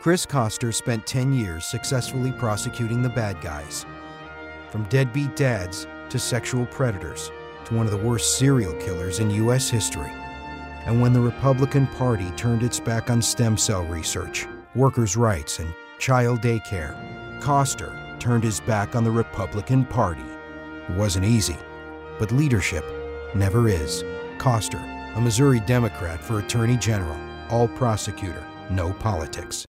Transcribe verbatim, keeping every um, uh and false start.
Chris Koster spent ten years successfully prosecuting the bad guys. From deadbeat dads to sexual predators to one of the worst serial killers in U S history. And when the Republican Party turned its back on stem cell research, workers' rights, and child daycare, Koster turned his back on the Republican Party. It wasn't easy, but leadership never is. Koster, a Missouri Democrat for Attorney General, all prosecutor, no politics.